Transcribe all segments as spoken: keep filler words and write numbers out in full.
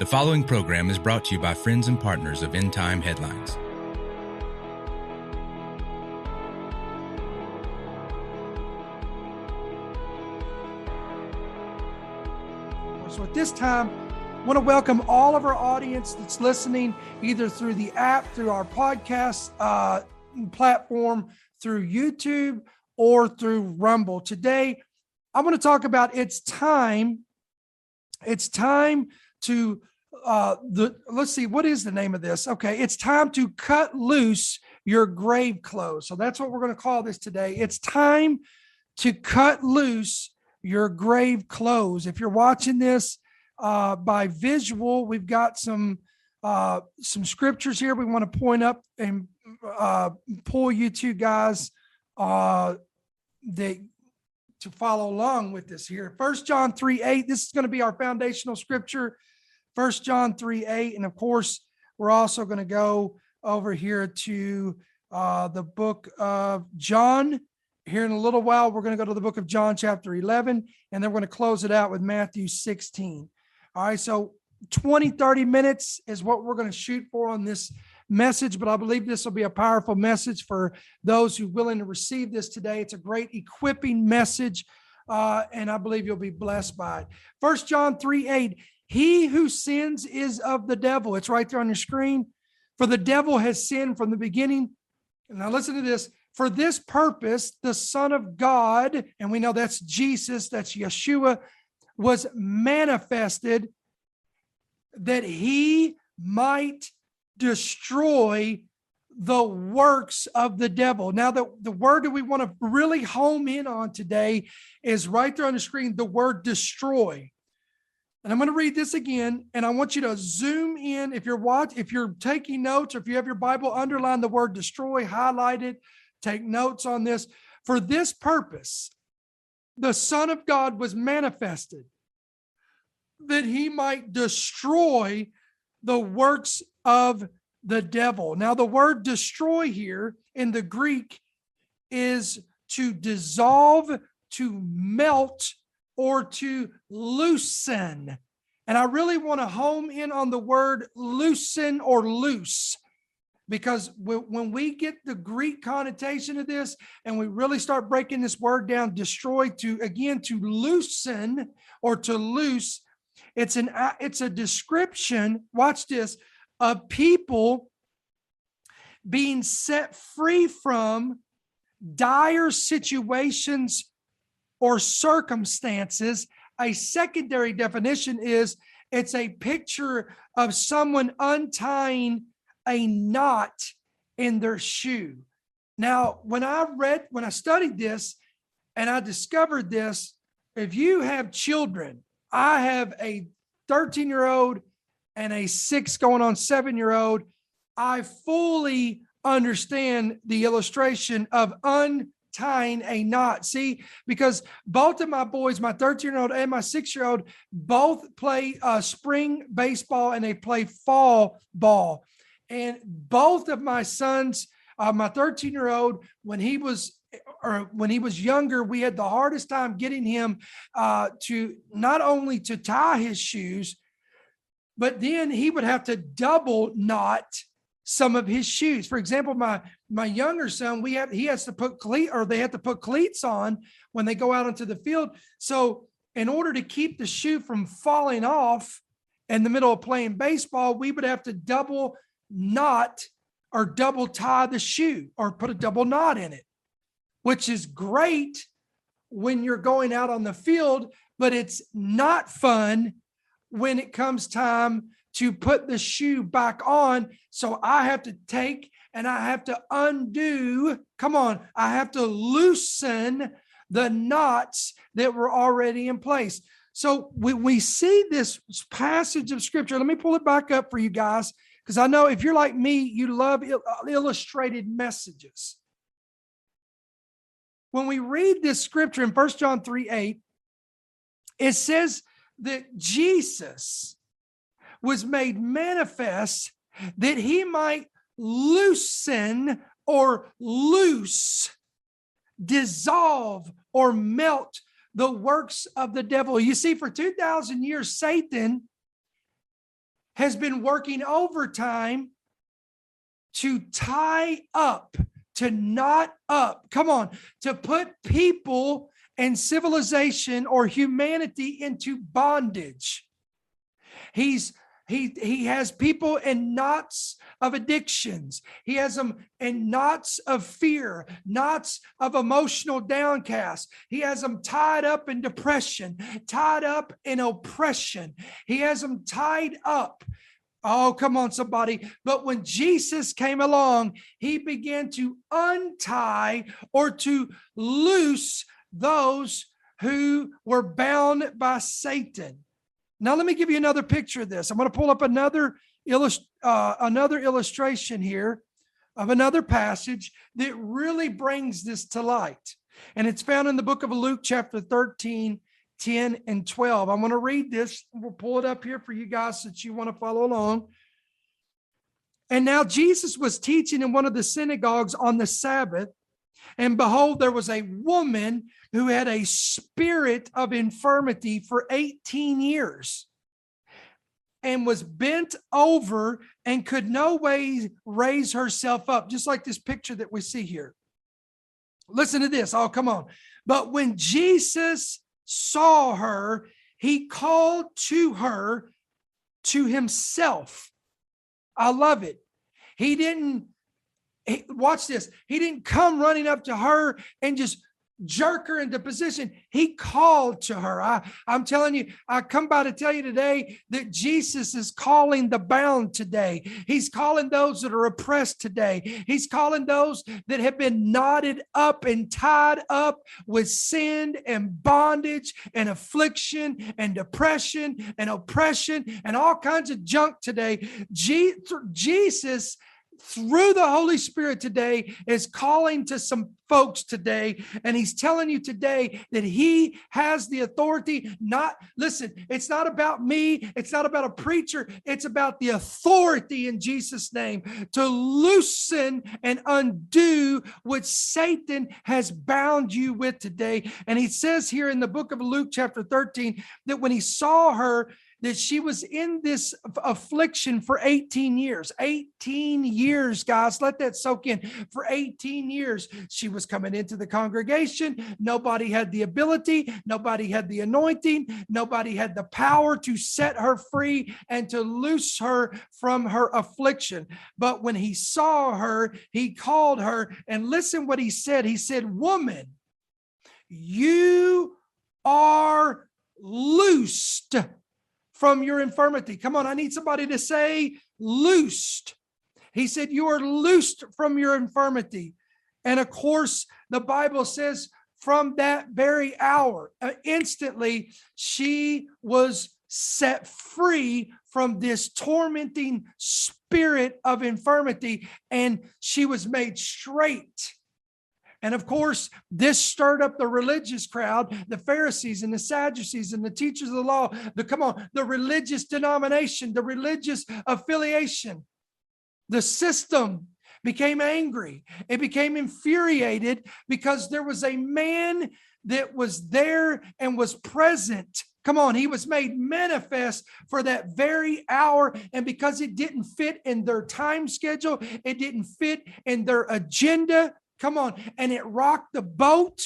The following program is brought to you by friends and partners of End Time Headlines. So at this time, I want to welcome all of our audience that's listening either through the app, through our podcast uh, platform, through YouTube, or through Rumble. Today, I want to talk about it's time. It's time to uh, the. Let's see, what is the name of this? Okay, it's time to cut loose your grave clothes. So that's what we're going to call this today. It's time to cut loose your grave clothes. If you're watching this uh, by visual, we've got some uh, some scriptures here we want to point up and uh, pull you two guys uh, that to follow along with this here. First John three eight. This is going to be our foundational scripture. First John three eight, and of course, we're also going to go over here to uh, the book of John. Here in a little while, we're going to go to the book of John, chapter eleven, and then we're going to close it out with Matthew sixteen. All right, so twenty, thirty minutes is what we're going to shoot for on this message, but I believe this will be a powerful message for those who are willing to receive this today. It's a great equipping message, uh, and I believe you'll be blessed by it. First John three eight, he who sins is of the devil. It's right there on your screen. For the devil has sinned from the beginning. And now listen to this. For this purpose, the Son of God, and we know that's Jesus, that's Yeshua, was manifested that he might destroy the works of the devil. Now, the, the word that we want to really home in on today is right there on the screen, the word destroy. And I'm going to read this again, and I want you to zoom in. If you're watch, if you're taking notes, or if you have your Bible, underline the word destroy, highlight it, take notes on this. For this purpose, the Son of God was manifested that he might destroy the works of the devil. Now, the word destroy here in the Greek is to dissolve, to melt, or to loosen. And I really want to home in on the word loosen or loose, because when we get the Greek connotation of this and we really start breaking this word down, destroy, to again, to loosen or to loose, it's an it's a description, watch this, of people being set free from dire situations or circumstances. A secondary definition is it's a picture of someone untying a knot in their shoe. Now, when I read, when I studied this and I discovered this, if you have children, I have a thirteen year old and a six going on seven year old. I fully understand the illustration of untying a knot. See, because both of my boys, my thirteen year old and my six year old, both play uh, spring baseball and they play fall ball. And both of my sons, uh, my thirteen year old, when he was or when he was younger, we had the hardest time getting him uh, to not only to tie his shoes, but then he would have to double knot some of his shoes. For example, my my younger son, we have he has to put cleat or they have to put cleats on when they go out onto the field. So in order to keep the shoe from falling off in the middle of playing baseball, we would have to double knot or double tie the shoe or put a double knot in it, which is great when you're going out on the field, but it's not fun when it comes time to put the shoe back on. So I have to take and I have to undo, come on, I have to loosen the knots that were already in place. So we, we see this passage of scripture. Let me pull it back up for you guys, because I know if you're like me, you love il- illustrated messages. When we read this scripture in First John three eight, it says that Jesus was made manifest that he might loosen or loose, dissolve or melt the works of the devil. You see, for two thousand years, Satan has been working overtime to tie up, to knot up, come on, to put people and civilization or humanity into bondage. He's He, he has people in knots of addictions. He has them in knots of fear, knots of emotional downcast. He has them tied up in depression, tied up in oppression. He has them tied up. Oh, come on, somebody. But when Jesus came along, he began to untie or to loose those who were bound by Satan. Now, let me give you another picture of this. I'm going to pull up another, illust- uh, another illustration here of another passage that really brings this to light. And it's found in the book of Luke, chapter thirteen, ten, and twelve. I'm going to read this. We'll pull it up here for you guys that you want to follow along. And now Jesus was teaching in one of the synagogues on the Sabbath. And behold, there was a woman who had a spirit of infirmity for eighteen years and was bent over and could no way raise herself up, just like this picture that we see here. Listen to this. Oh, come on. But when Jesus saw her, he called to her to himself. I love it. He didn't He, watch this. He didn't come running up to her and just jerk her into position. He called to her. I, I'm telling you, I come by to tell you today that Jesus is calling the bound today. He's calling those that are oppressed today. He's calling those that have been knotted up and tied up with sin and bondage and affliction and depression and oppression and all kinds of junk today. Je- Jesus, through the Holy Spirit today, is calling to some folks today, and he's telling you today that he has the authority. Not, listen, it's not about me, it's not about a preacher, it's about the authority in Jesus' name to loosen and undo what Satan has bound you with today. And he says here in the book of Luke chapter thirteen that when he saw her, that she was in this affliction for eighteen years. eighteen years, guys. Let that soak in. For eighteen years, she was coming into the congregation. Nobody had the ability. Nobody had the anointing. Nobody had the power to set her free and to loose her from her affliction. But when he saw her, he called her. And listen what he said. He said, "Woman, you are loosed from your infirmity." Come on, I need somebody to say loosed. He said, "You are loosed from your infirmity." And of course, the Bible says from that very hour, uh, instantly, she was set free from this tormenting spirit of infirmity, and she was made straight. And of course, this stirred up the religious crowd, the Pharisees and the Sadducees and the teachers of the law, the, come on, the religious denomination, the religious affiliation. The system became angry. It became infuriated because there was a man that was there and was present. Come on, he was made manifest for that very hour. And because it didn't fit in their time schedule, it didn't fit in their agenda. Come on, and it rocked the boat.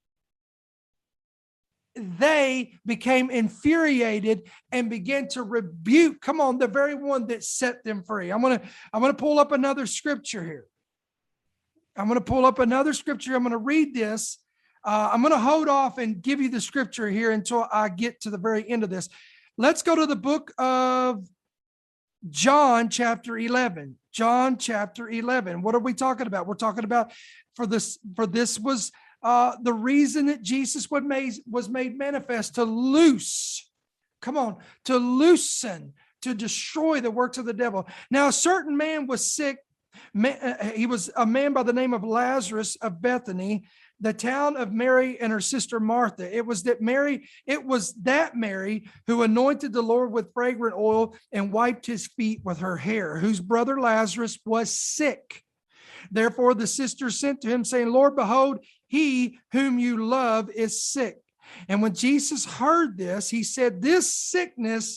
They became infuriated and began to rebuke, come on, the very one that set them free. I'm gonna, I'm gonna pull up another scripture here. I'm gonna pull up another scripture. I'm gonna read this. Uh, I'm gonna hold off and give you the scripture here until I get to the very end of this. Let's go to the book of John chapter eleven. John chapter eleven. What are we talking about? We're talking about for this, for this was uh, the reason that Jesus was made, was made manifest to loose. Come on, to loosen, to destroy the works of the devil. Now, a certain man was sick. He was a man by the name of Lazarus of Bethany, the town of Mary and her sister Martha. It was that Mary, it was that Mary who anointed the Lord with fragrant oil and wiped his feet with her hair, whose brother Lazarus was sick. Therefore the sisters sent to him, saying, "Lord, behold, he whom you love is sick." And when Jesus heard this, he said, "This sickness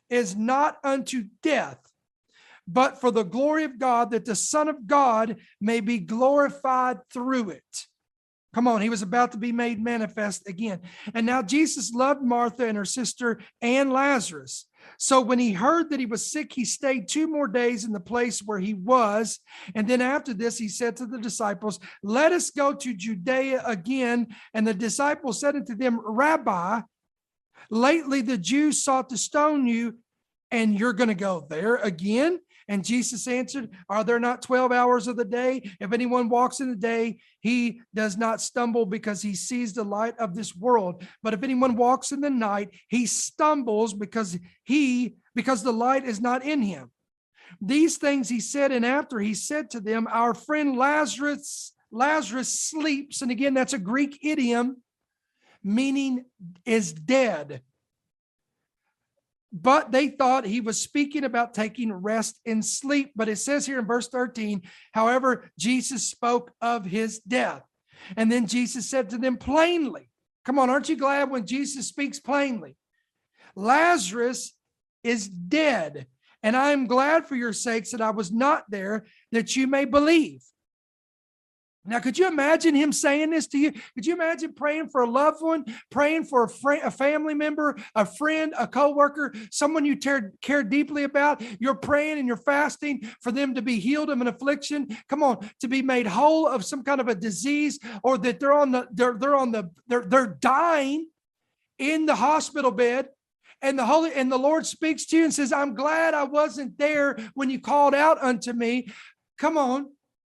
is not unto death, but for the glory of God, that the Son of God may be glorified through it. Come on, he was about to be made manifest again. And now Jesus loved Martha and her sister and Lazarus. So when he heard that he was sick, he stayed two more days in the place where he was. And then after this, he said to the disciples, let us go to Judea again. And the disciples said unto them, Rabbi, lately the Jews sought to stone you, and you're going to go there again? And Jesus answered, are there not twelve hours of the day? If anyone walks in the day, he does not stumble because he sees the light of this world. But if anyone walks in the night, he stumbles because he, because the light is not in him. These things he said, and after he said to them, our friend Lazarus, Lazarus sleeps. And again, that's a Greek idiom, meaning is dead. But they thought he was speaking about taking rest and sleep. But it says here in verse thirteen, however, Jesus spoke of his death. And then Jesus said to them plainly, come on, aren't you glad when Jesus speaks plainly? Lazarus is dead. And I am glad for your sakes that I was not there, that you may believe. Now, could you imagine him saying this to you? Could you imagine praying for a loved one, praying for a, friend, a family member, a friend, a coworker, someone you care, care deeply about? You're praying and you're fasting for them to be healed of an affliction. Come on, to be made whole of some kind of a disease, or that they're on the they're they're on the they're they're dying in the hospital bed. And the Holy and the Lord speaks to you and says, I'm glad I wasn't there when you called out unto me. Come on.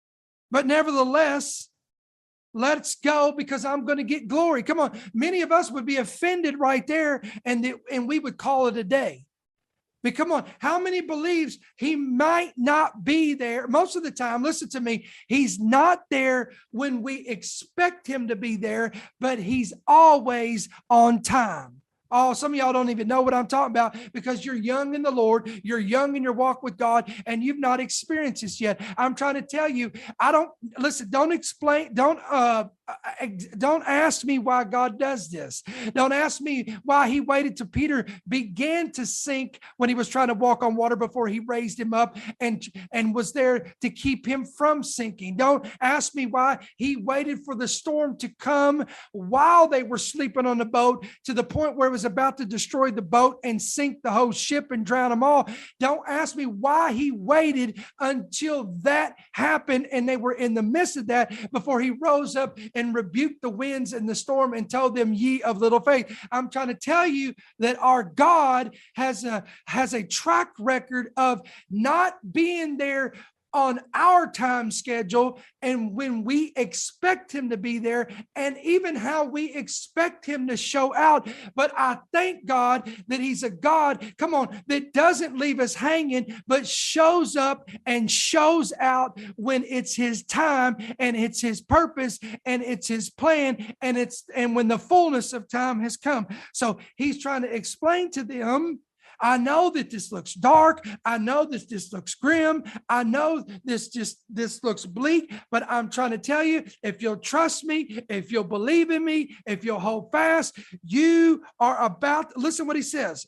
But nevertheless, let's go because I'm going to get glory. Come on. Many of us would be offended right there, and, the, and we would call it a day. But come on, how many believes he might not be there? Most of the time, listen to me, he's not there when we expect him to be there, but he's always on time. Oh, some of y'all don't even know what I'm talking about because you're young in the Lord. You're young in your walk with God, and you've not experienced this yet. I'm trying to tell you, I don't, listen, don't explain, don't, uh, don't ask me why God does this. Don't ask me why he waited till Peter began to sink when he was trying to walk on water before he raised him up and, and was there to keep him from sinking. Don't ask me why he waited for the storm to come while they were sleeping on the boat to the point where it was about to destroy the boat and sink the whole ship and drown them all. Don't ask me why he waited until that happened and they were in the midst of that before he rose up and rebuked the winds and the storm and told them, ye of little faith. I'm trying to tell you that our God has a, has a track record of not being there on our time schedule and when we expect him to be there, and even how we expect him to show out. But I thank God that he's a God, come on, that doesn't leave us hanging, but shows up and shows out when it's his time and it's his purpose and it's his plan and it's and when the fullness of time has come. So he's trying to explain to them, I know that this looks dark. I know that this looks grim. I know this just, this looks bleak, but I'm trying to tell you, if you'll trust me, if you'll believe in me, if you'll hold fast, you are about, listen what he says.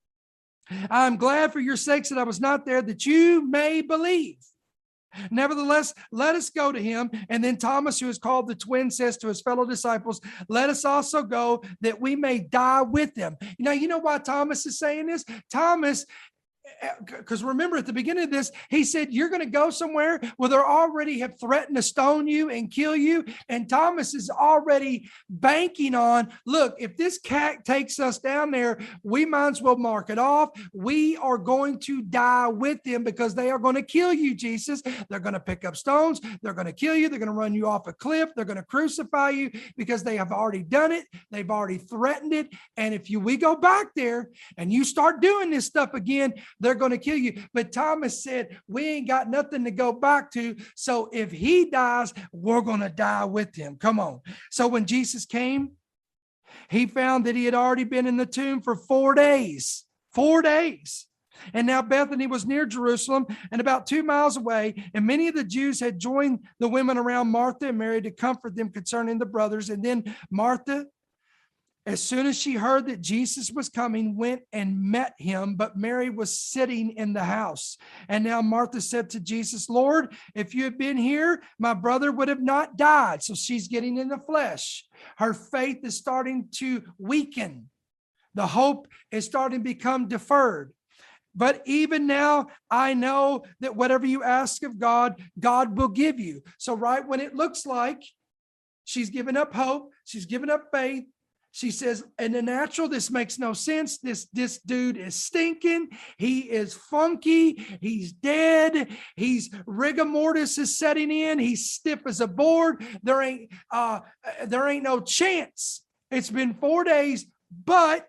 I'm glad for your sakes that I was not there, that you may believe. Nevertheless, let us go to him. And then Thomas, who is called the twin, says to his fellow disciples, let us also go that we may die with him. Now, you know why Thomas is saying this? Thomas, because remember at the beginning of this, he said, you're going to go somewhere where they already have threatened to stone you and kill you. And Thomas is already banking on, look, if this cat takes us down there, we might as well mark it off. We are going to die with them because they are going to kill you, Jesus. They're going to pick up stones. They're going to kill you. They're going to run you off a cliff. They're going to crucify you because they have already done it. They've already threatened it. And if you we go back there and you start doing this stuff again, they're going to kill you. But Thomas said, we ain't got nothing to go back to. So if he dies, we're going to die with him. Come on. So when Jesus came, he found that he had already been in the tomb for four days, four days. And now Bethany was near Jerusalem and about two miles away. And many of the Jews had joined the women around Martha and Mary to comfort them concerning the brothers. And then Martha As soon as she heard that Jesus was coming, went and met him, but Mary was sitting in the house. And now Martha said to Jesus, Lord, if you had been here, my brother would have not died. So she's getting in the flesh. Her faith is starting to weaken. The hope is starting to become deferred. But even now, I know that whatever you ask of God, God will give you. So right when it looks like she's given up hope, she's given up faith, she says, in the natural, this makes no sense. This, this dude is stinking. He is funky. He's dead. He's rigor mortis is setting in. He's stiff as a board. There ain't, uh, there ain't no chance. It's been four days, but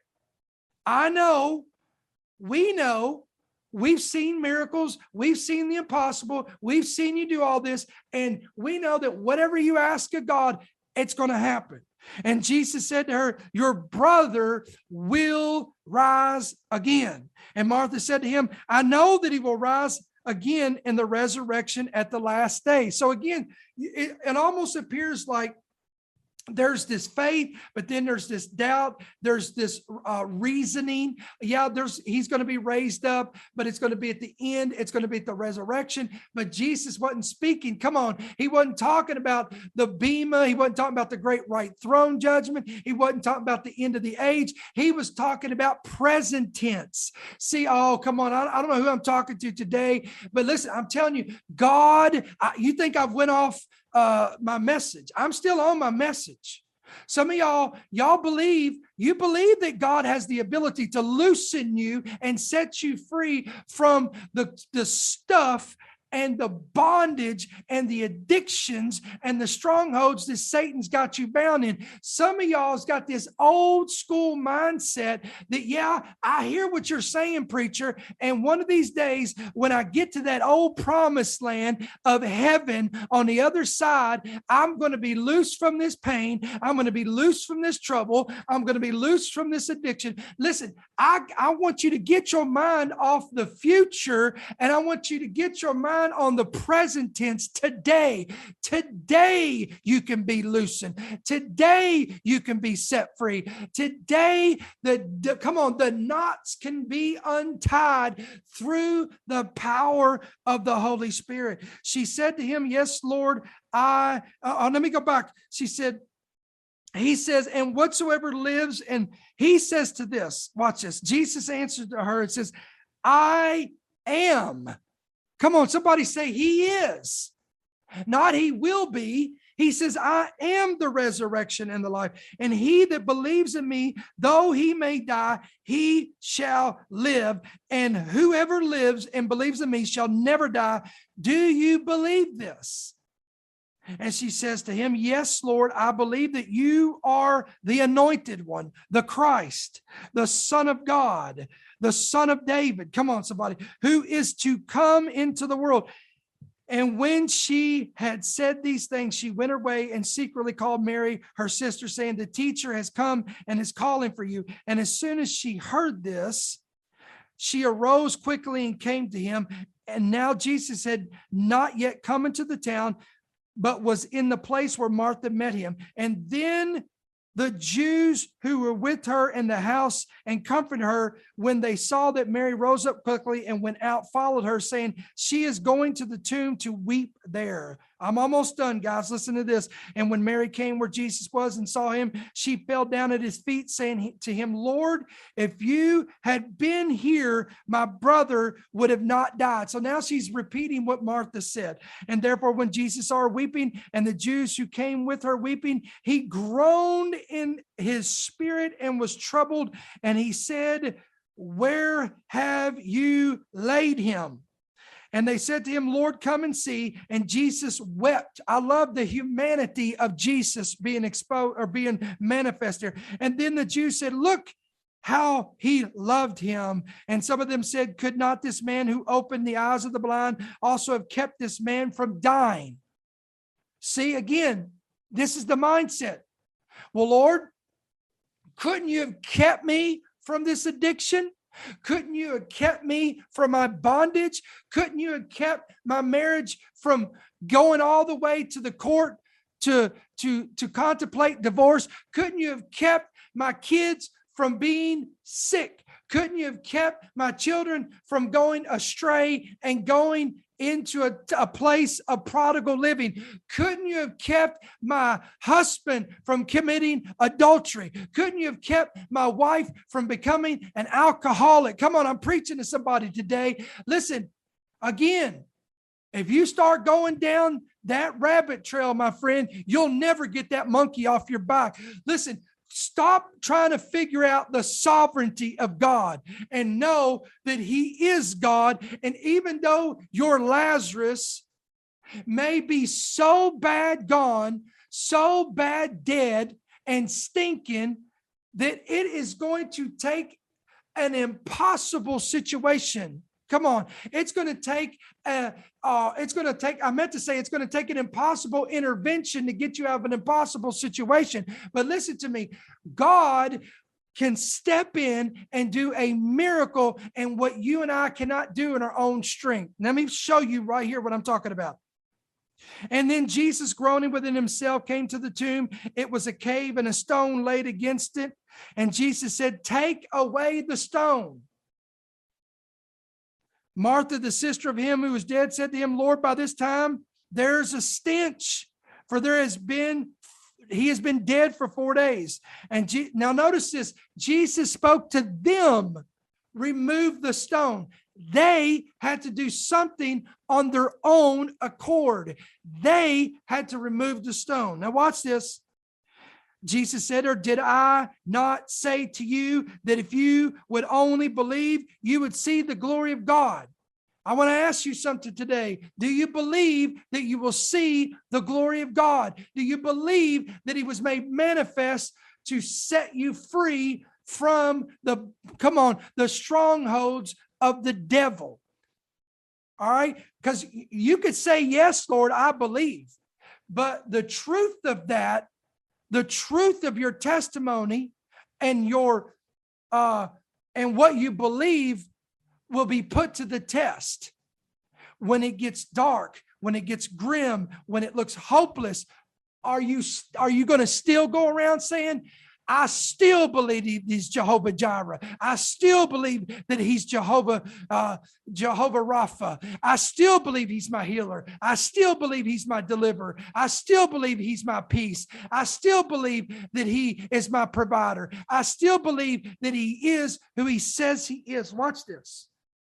I know, we know, we've seen miracles. We've seen the impossible. We've seen you do all this. And we know that whatever you ask of God, it's going to happen. And Jesus said to her, your brother will rise again. And Martha said to him, I know that he will rise again in the resurrection at the last day. So again, it, it almost appears like there's this faith, but then there's this doubt. There's this uh, reasoning. Yeah, there's he's going to be raised up, but it's going to be at the end. It's going to be at the resurrection. But Jesus wasn't speaking. Come on. He wasn't talking about the bema. He wasn't talking about the great white throne judgment. He wasn't talking about the end of the age. He was talking about present tense. See, oh, come on. I, I don't know who I'm talking to today, but listen, I'm telling you, God, I, you think I've went off uh, my message. I'm still on my message. Some of y'all, y'all believe, you believe that God has the ability to loosen you and set you free from the, the stuff and the bondage and the addictions and the strongholds that Satan's got you bound in. Some of y'all's got this old school mindset that, yeah, I hear what you're saying, preacher. And one of these days, when I get to that old promised land of heaven on the other side, I'm going to be loose from this pain. I'm going to be loose from this trouble. I'm going to be loose from this addiction. Listen, I, I want you to get your mind off the future, and I want you to get your mind on the present tense. Today, today you can be loosened. Today you can be set free. Today, the, the come on, the knots can be untied through the power of the Holy Spirit. She said to him, yes, Lord, I, uh, let me go back. She said, he says, and whatsoever lives, and he says to this, watch this. Jesus answered to her and says, I am. Come on, somebody say he is. Not he will be. He says, I am the resurrection and the life. And he that believes in me, though he may die, he shall live. And whoever lives and believes in me shall never die. Do you believe this? And she says to him, yes, Lord, I believe that you are the anointed one, the Christ, the Son of God, the Son of David. Come on, somebody, who is to come into the world. And when she had said these things, she went away and secretly called Mary, her sister, saying, the teacher has come and is calling for you. And as soon as she heard this, she arose quickly and came to him. And now Jesus had not yet come into the town, but was in the place where Martha met him. And then the Jews who were with her in the house and comforted her, when they saw that Mary rose up quickly and went out, followed her, saying, she is going to the tomb to weep there. I'm almost done, guys. Listen to this. And when Mary came where Jesus was and saw him, she fell down at his feet, saying to him, Lord, if you had been here, my brother would have not died. So now she's repeating what Martha said. And therefore, when Jesus saw her weeping and the Jews who came with her weeping, he groaned in his spirit and was troubled. And he said, where have you laid him? And they said to him, Lord, come and see. And Jesus wept. I love the humanity of Jesus being exposed or being manifest here. And then the Jews said, look how he loved him. And some of them said, could not this man who opened the eyes of the blind also have kept this man from dying? See, again, this is the mindset. Well, Lord, couldn't you have kept me from this addiction? Couldn't you have kept me from my bondage? Couldn't you have kept my marriage from going all the way to the court to, to, to contemplate divorce? Couldn't you have kept my kids from being sick? Couldn't you have kept my children from going astray and going into a, a place of prodigal living? Couldn't you have kept my husband from committing adultery? Couldn't you have kept my wife from becoming an alcoholic? Come on, I'm preaching to somebody today. Listen, again, if you start going down that rabbit trail, my friend, you'll never get that monkey off your back. Listen, stop trying to figure out the sovereignty of God and know that He is God. And even though your Lazarus may be so bad gone, so bad dead and stinking, that it is going to take an impossible situation. Come on. It's going to take, a, uh, it's going to take, I meant to say it's going to take an impossible intervention to get you out of an impossible situation. But listen to me, God can step in and do a miracle and what you and I cannot do in our own strength. Let me show you right here what I'm talking about. And then Jesus, groaning within himself, came to the tomb. It was a cave and a stone laid against it. And Jesus said, take away the stone. Martha, the sister of him who was dead, said to him, Lord, by this time there's a stench, for there has been, he has been dead for four days. And G- now notice this, Jesus spoke to them, remove the stone. They had to do something on their own accord. They had to remove the stone. Now watch this. Jesus said, or did I not say to you that if you would only believe, you would see the glory of God? I want to ask you something today. Do you believe that you will see the glory of God? Do you believe that He was made manifest to set you free from the, come on, the strongholds of the devil? All right? Because you could say, yes, Lord, I believe. But the truth of that, the truth of your testimony and your uh, and what you believe will be put to the test when it gets dark, when it gets grim, when it looks hopeless. Are you are you going to still go around saying, I still believe He's Jehovah Jireh. I still believe that He's Jehovah, uh, Jehovah Rapha. I still believe He's my healer. I still believe He's my deliverer. I still believe He's my peace. I still believe that He is my provider. I still believe that He is who He says He is. Watch this.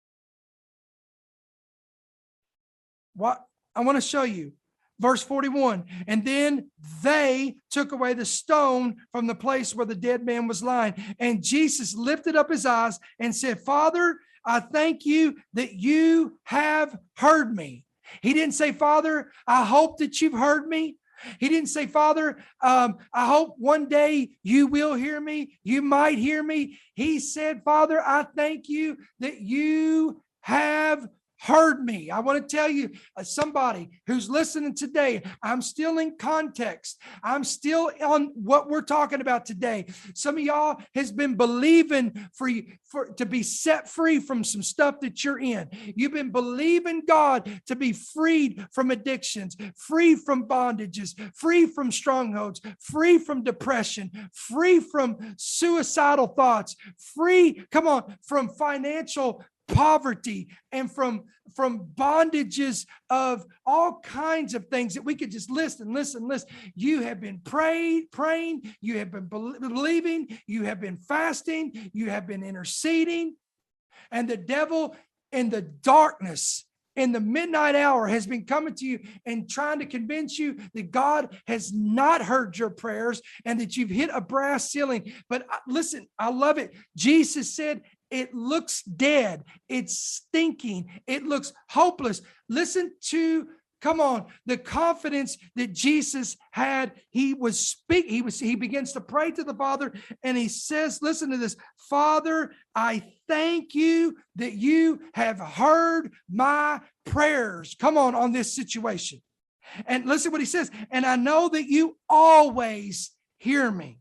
What I want to show you. Verse forty-one, and then they took away the stone from the place where the dead man was lying. And Jesus lifted up His eyes and said, Father, I thank you that you have heard me. He didn't say, Father, I hope that you've heard me. He didn't say, Father, um, I hope one day you will hear me. You might hear me. He said, Father, I thank you that you have heard me. I want to tell you, uh, somebody who's listening today, I'm still in context. I'm still on what we're talking about today. Some of y'all has been believing for you for to be set free from some stuff that you're in. You've been believing God to be freed from addictions, free from bondages, free from strongholds, free from depression, free from suicidal thoughts, free, come on, from financial poverty and from from bondages of all kinds of things that we could just list and list and list. You have been praying, praying, you have been believing, you have been fasting, you have been interceding, and the devil in the darkness, in the midnight hour, has been coming to you and trying to convince you that God has not heard your prayers and that you've hit a brass ceiling. But listen, I love it. Jesus said, it looks dead. It's stinking. It looks hopeless. Listen to, come on, the confidence that Jesus had. He was speak. He was, he begins to pray to the Father and he says, listen to this, Father, I thank you that you have heard my prayers. Come on, on this situation. And listen what he says. And I know that you always hear me,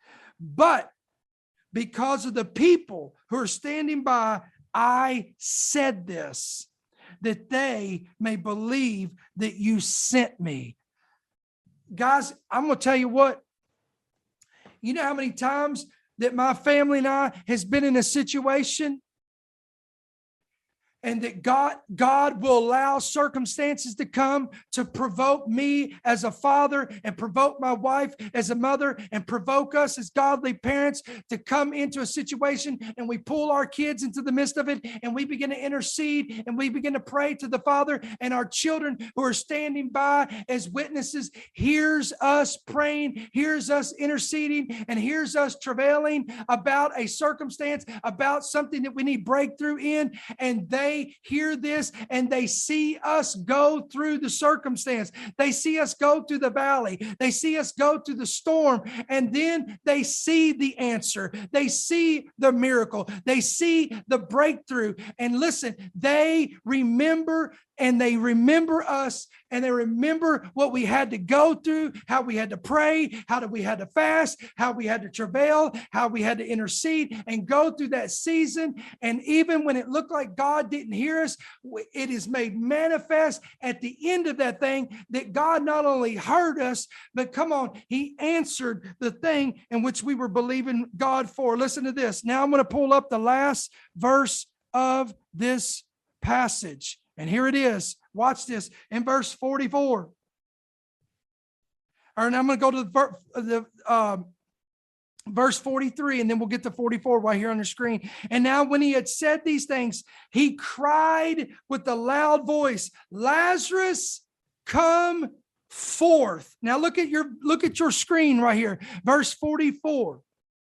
but because of the people who are standing by, I said this, that they may believe that you sent me. Guys, I'm going to tell you what, You know how many times that my family and I has been in a situation and that God, God will allow circumstances to come to provoke me as a father and provoke my wife as a mother and provoke us as godly parents to come into a situation, and we pull our kids into the midst of it and we begin to intercede and we begin to pray to the Father, and our children who are standing by as witnesses hears us praying, hears us interceding, and hears us travailing about a circumstance, about something that we need breakthrough in, and they They hear this and they see us go through the circumstance. They see us go through the valley. They see us go through the storm, and then they see the answer. They see the miracle. They see the breakthrough. And listen, they remember and they remember us, and they remember what we had to go through, how we had to pray, how we had to fast, how we had to travail, how we had to intercede and go through that season. And even when it looked like God didn't hear us, it is made manifest at the end of that thing that God not only heard us, but come on, he answered the thing in which we were believing God for. Listen to this. Now I'm going to pull up the last verse of this passage. And here it is. Watch this in verse forty-four. All right, now I'm going to go to the, the uh, verse forty-three, and then we'll get to forty-four right here on the screen. And now when he had said these things, he cried with a loud voice, Lazarus, come forth. Now look at your look at your screen right here. Verse forty-four.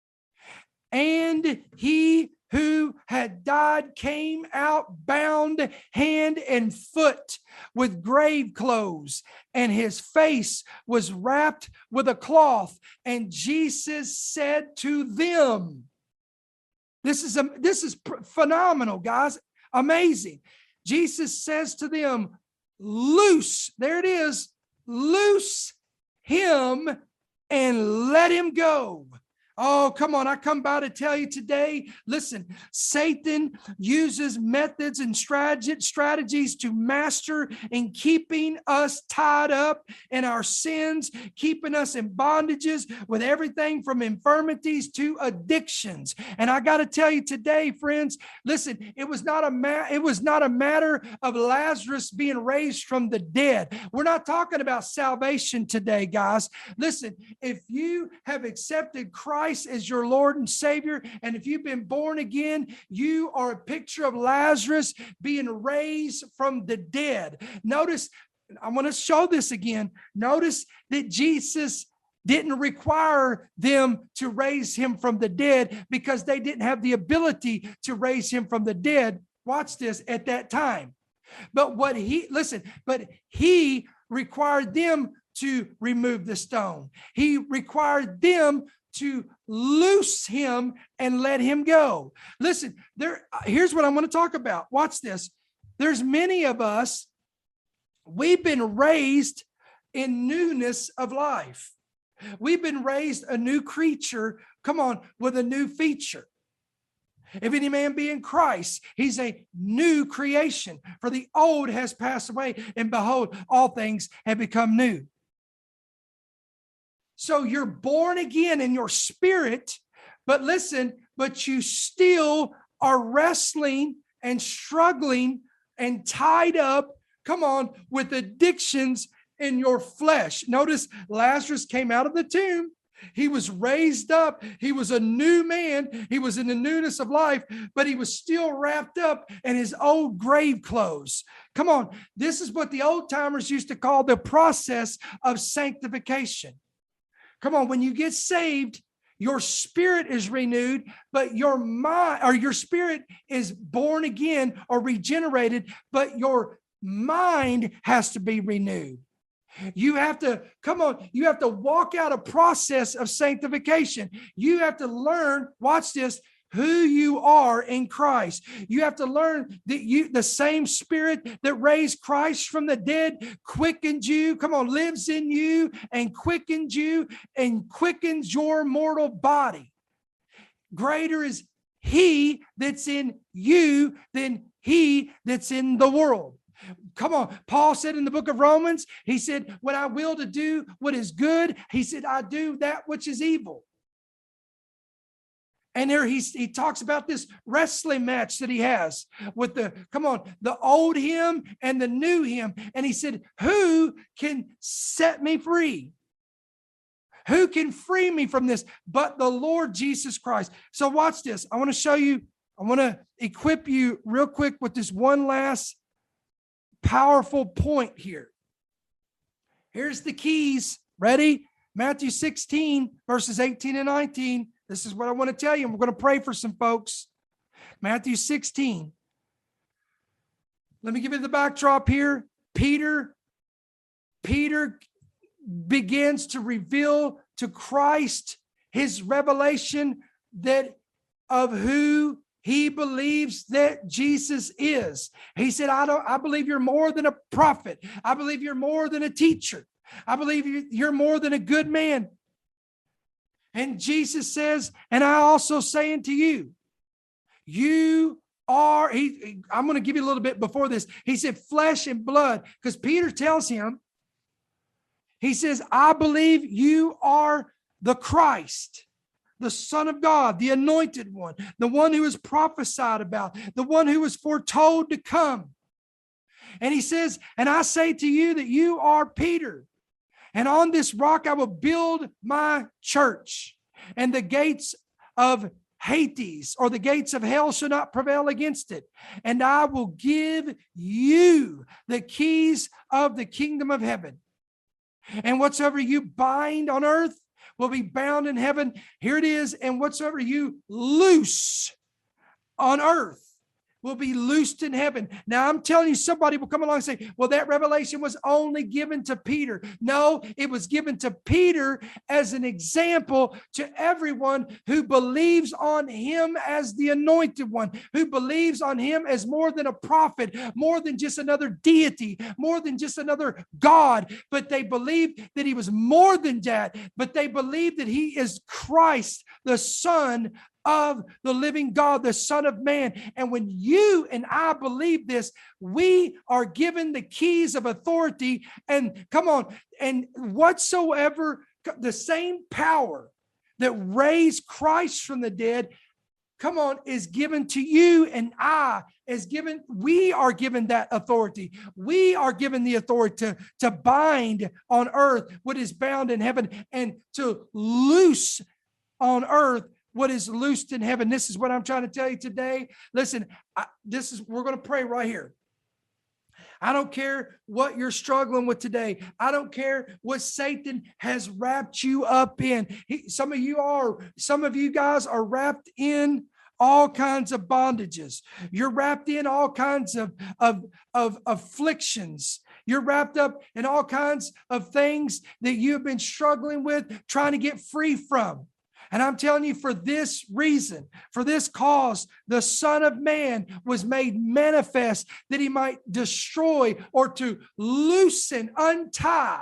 And he who had died came out bound hand and foot with grave clothes, and his face was wrapped with a cloth. And Jesus said to them, this is a, this is phenomenal, guys. Amazing. Jesus says to them, loose, there it is, loose him and let him go. Oh, come on. I come by to tell you today, listen, Satan uses methods and strategies to master in keeping us tied up in our sins, keeping us in bondages with everything from infirmities to addictions. And I got to tell you today, friends, listen, it was not a ma- it was not a matter of Lazarus being raised from the dead. We're not talking about salvation today, guys. Listen, if you have accepted Christ as your Lord and Savior, and if you've been born again, you are a picture of Lazarus being raised from the dead. Notice, I want to show this again. Notice that Jesus didn't require them to raise him from the dead because they didn't have the ability to raise him from the dead. Watch this, at that time. But what he, listen, but he required them to remove the stone. He required them to loose him and let him go. Listen, there, here's what I'm going to talk about. Watch this. There's many of us, we've been raised in newness of life. We've been raised a new creature, come on, with a new feature. If any man be in Christ, he's a new creation. For the old has passed away, and behold, all things have become new. So you're born again in your spirit, but listen, but you still are wrestling and struggling and tied up, come on, with addictions in your flesh. Notice Lazarus came out of the tomb. He was raised up. He was a new man. He was in the newness of life, but he was still wrapped up in his old grave clothes. Come on. This is what the old timers used to call the process of sanctification. Come on, when you get saved, your spirit is renewed, but your mind or your spirit is born again or regenerated, but your mind has to be renewed. You have to, come on, you have to walk out a process of sanctification. You have to learn, watch this, who you are in Christ. You have to learn that you, the same spirit that raised Christ from the dead quickened you, come on, lives in you and quickens you and quickens your mortal body. Greater is he that's in you than he that's in the world. Come on. Paul said in the book of Romans, he said, when I will to do what is good, he said, I do that which is evil. And there he's, he talks about this wrestling match that he has with the, come on, the old him and the new him. And he said, who can set me free? Who can free me from this but the Lord Jesus Christ? So watch this. I want to show you, I want to equip you real quick with this one last powerful point here. Here's the keys. Ready? Matthew sixteen, verses eighteen and nineteen. This is what I want to tell you. We're going to pray for some folks. Matthew sixteen. Let me give you the backdrop here. Peter, Peter begins to reveal to Christ his revelation that of who he believes that Jesus is. He said, I don't, I believe you're more than a prophet. I believe you're more than a teacher. I believe you're more than a good man. And Jesus says, and I also say unto you, you are, he, I'm going to give you a little bit before this. He said flesh and blood, because Peter tells him, he says, I believe you are the Christ, the Son of God, the anointed one, the one who was prophesied about, the one who was foretold to come. And he says, and I say to you that you are Peter, and on this rock I will build my church, and the gates of Hades, or the gates of hell, shall not prevail against it. And I will give you the keys of the kingdom of heaven. And whatsoever you bind on earth will be bound in heaven. Here it is. And whatsoever you loose on earth will be loosed in heaven. Now, I'm telling you, somebody will come along and say, well, that revelation was only given to Peter. No, it was given to Peter as an example to everyone who believes on him as the anointed one, who believes on him as more than a prophet, more than just another deity, more than just another God, but they believe that he was more than that, but they believe that he is Christ, the Son of the living God, the Son of Man. And when you and I believe this, we are given the keys of authority. And come on, and whatsoever, the same power that raised Christ from the dead, come on, is given to you and I, is given, we are given that authority. We are given the authority to, to bind on earth what is bound in heaven, and to loose on earth what is loosed in heaven. This is what I'm trying to tell you today. Listen, I, this is, we're going to pray right here. I don't care what you're struggling with today. I don't care what Satan has wrapped you up in. He, some of you are, some of you guys are wrapped in all kinds of bondages. You're wrapped in all kinds of, of, of afflictions. You're wrapped up in all kinds of things that you've been struggling with, trying to get free from. And I'm telling you, for this reason, for this cause, the Son of Man was made manifest that he might destroy, or to loosen, untie.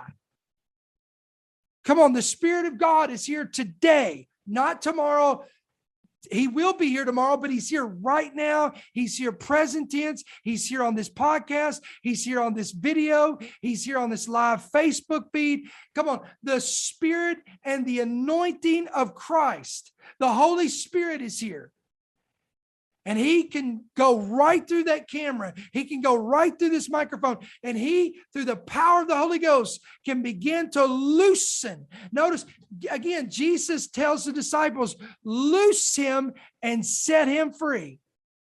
Come on, the Spirit of God is here today, not tomorrow. He will be here tomorrow, but he's here right now. He's here present tense. He's here on this podcast. He's here on this video. He's here on this live Facebook feed. Come on. The Spirit and the anointing of Christ, the Holy Spirit is here. And he can go right through that camera. He can go right through this microphone. And he, through the power of the Holy Ghost, can begin to loosen. Notice, again, Jesus tells the disciples, loose him and set him free.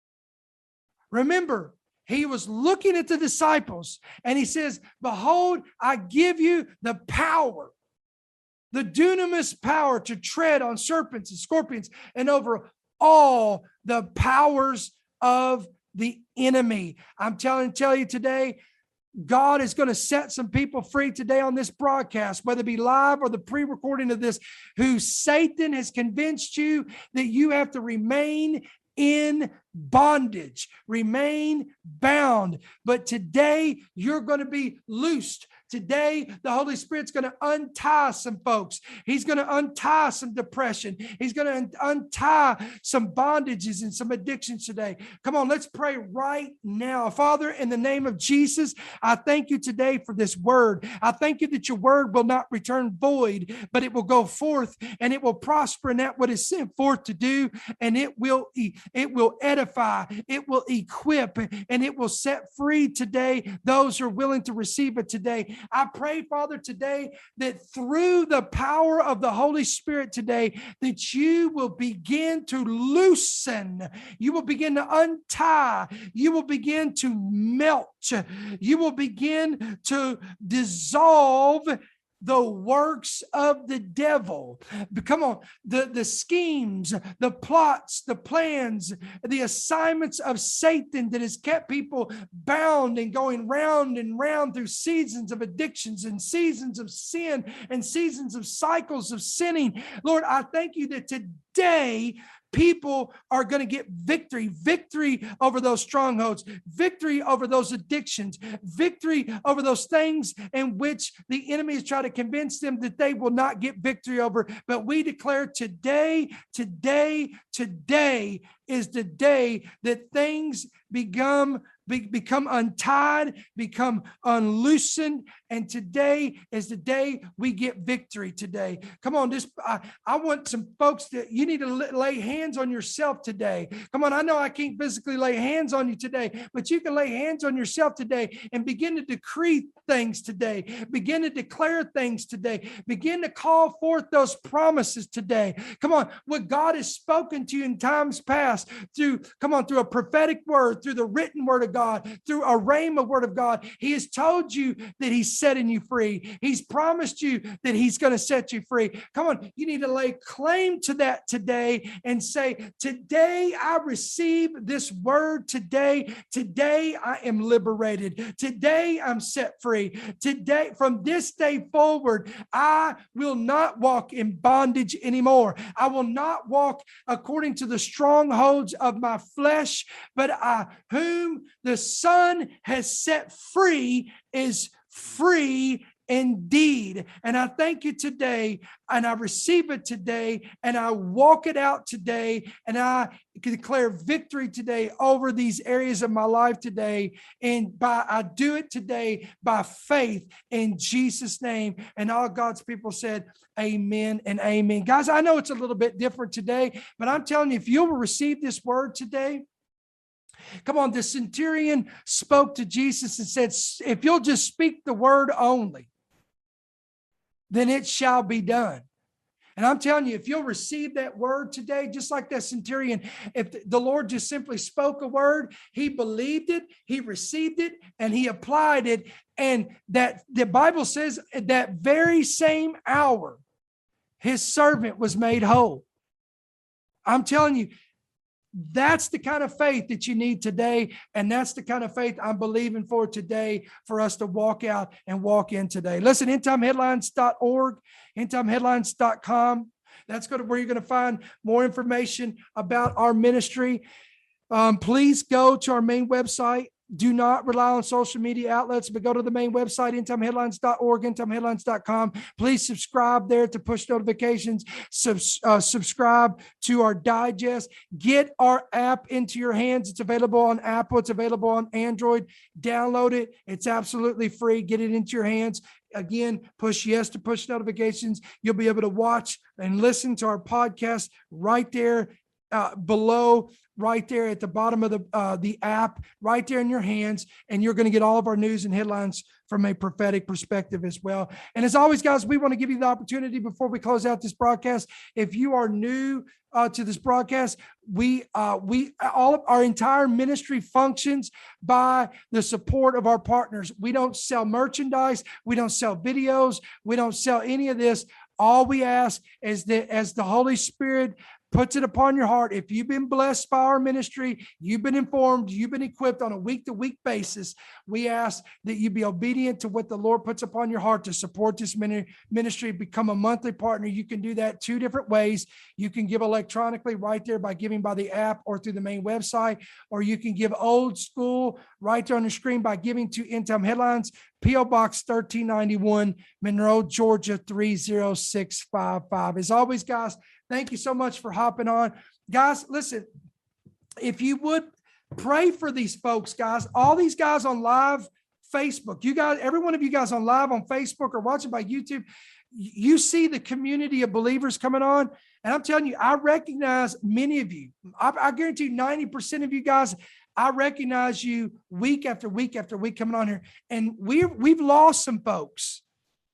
Remember, he was looking at the disciples and he says, behold, I give you the power, the dunamis power to tread on serpents and scorpions and over all the powers of the enemy. I'm telling tell you today, God is going to set some people free today on this broadcast, whether it be live or the pre-recording of this, who Satan has convinced you that you have to remain in bondage, remain bound. But today you're going to be loosed. Today, the Holy Spirit's going to untie some folks. He's going to untie some depression. He's going to untie some bondages and some addictions today. Come on, let's pray right now. Father, in the name of Jesus, I thank you today for this word. I thank you that your word will not return void, but it will go forth and it will prosper in that what is sent forth to do, and it will it will edify, it will equip, and it will set free today those who are willing to receive it today. I pray, Father, today that through the power of the Holy Spirit today, that you will begin to loosen, you will begin to untie, you will begin to melt, you will begin to dissolve the works of the devil. Come on, the, the schemes, the plots, the plans, the assignments of Satan that has kept people bound and going round and round through seasons of addictions and seasons of sin and seasons of cycles of sinning. Lord, I thank you that today people are going to get victory, victory over those strongholds, victory over those addictions, victory over those things in which the enemy is trying to convince them that they will not get victory over. But we declare today, today, today is the day that things become Be, become untied, become unloosened. And today is the day we get victory today. Come on, this I, I want some folks that you need to lay hands on yourself today. Come on, I know I can't physically lay hands on you today, but you can lay hands on yourself today and begin to decree things today. Begin to declare things today. Begin to call forth those promises today. Come on, what God has spoken to you in times past through, come on, through a prophetic word, through the written word of God, through a rhema word of God. He has told you that he's setting you free. He's promised you that he's going to set you free. Come on, you need to lay claim to that today and say, today I receive this word. Today, today I am liberated. Today I'm set free. Today, from this day forward, I will not walk in bondage anymore. I will not walk according to the strongholds of my flesh, but I, whom the Son has set free is free indeed. And I thank you today, and I receive it today, and I walk it out today, and I declare victory today over these areas of my life today. And by I do it today by faith in Jesus' name. And all God's people said, amen and amen. Guys, I know it's a little bit different today, but I'm telling you, if you will receive this word today, come on, the centurion spoke to Jesus and said, if you'll just speak the word only, then it shall be done. And I'm telling you, if you'll receive that word today, just like that centurion, if the Lord just simply spoke a word, he believed it, he received it, and he applied it. And that the Bible says that very same hour, his servant was made whole. I'm telling you, that's the kind of faith that you need today. And that's the kind of faith I'm believing for today for us to walk out and walk in today. Listen, end time headlines dot org, end time headlines dot com. That's going to where you're going to find more information about our ministry. Um, please go to our main website. Do not rely on social media outlets, but go to the main website, end time headlines dot org, end time headlines dot com. Please subscribe there to push notifications. Subs, uh, subscribe to our digest. Get our app into your hands. It's available on Apple. It's available on Android. Download it. It's absolutely free. Get it into your hands. Again, push yes to push notifications. You'll be able to watch and listen to our podcast right there uh, below. Right there at the bottom of the uh, the app, right there in your hands, and you're going to get all of our news and headlines from a prophetic perspective as well. And as always, guys, we want to give you the opportunity before we close out this broadcast. If you are new uh, to this broadcast, we uh, we all of our entire ministry functions by the support of our partners. We don't sell merchandise, we don't sell videos, we don't sell any of this. All we ask is that as the Holy Spirit puts it upon your heart, if you've been blessed by our ministry, you've been informed, you've been equipped on a week-to-week basis, we ask that you be obedient to what the Lord puts upon your heart to support this ministry, become a monthly partner. You can do that two different ways. You can give electronically right there by giving by the app or through the main website, or you can give old school right there on the screen by giving to End Time Headlines, P O Box thirteen ninety-one, Monroe, Georgia, three oh six five five. As always, guys, thank you so much for hopping on. Guys, listen, if you would pray for these folks, guys, all these guys on live Facebook, you guys, every one of you guys on live on Facebook or watching by YouTube, you see the community of believers coming on. And I'm telling you, I recognize many of you. I, I guarantee you ninety percent of you guys, I recognize you week after week after week coming on here. And we, we've lost some folks.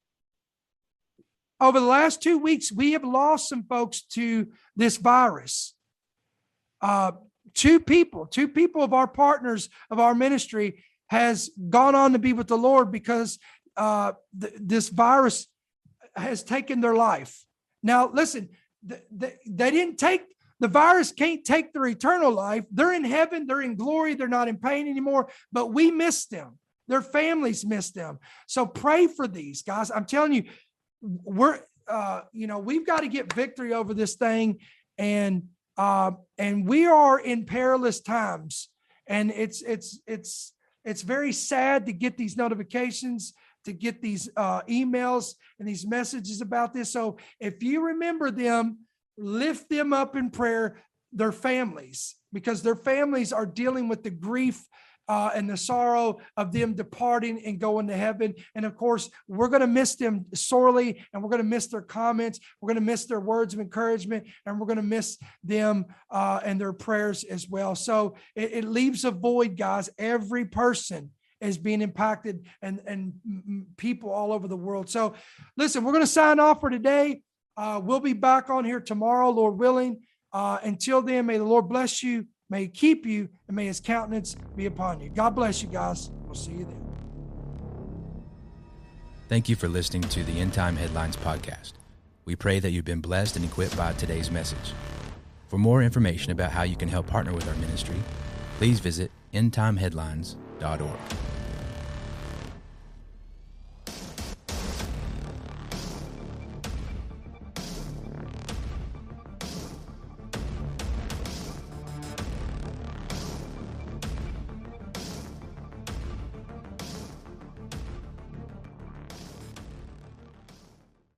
Over the last two weeks, we have lost some folks to this virus. Uh, two people, two people of our partners of our ministry has gone on to be with the Lord because uh, th- this virus has taken their life. Now, listen, th- th- they didn't take, the virus can't take their eternal life. They're in heaven. They're in glory. They're not in pain anymore, but we miss them. Their families miss them. So pray for these guys. I'm telling you, we're, uh, you know, we've got to get victory over this thing. And, uh, and we are in perilous times, and it's, it's, it's, it's very sad to get these notifications, to get these uh, emails and these messages about this. So if you remember them, lift them up in prayer, their families, because their families are dealing with the grief uh, and the sorrow of them departing and going to heaven. And of course, we're going to miss them sorely, and we're going to miss their comments. We're going to miss their words of encouragement, and we're going to miss them uh, and their prayers as well. So it, it leaves a void, guys. Every person is being impacted, and, and people all over the world. So listen, we're going to sign off for today. Uh, we'll be back on here tomorrow, Lord willing. Uh, until then, may the Lord bless you, may he keep you, and may his countenance be upon you. God bless you guys. We'll see you then. Thank you for listening to the End Time Headlines podcast. We pray that you've been blessed and equipped by today's message. For more information about how you can help partner with our ministry, please visit end time headlines dot org.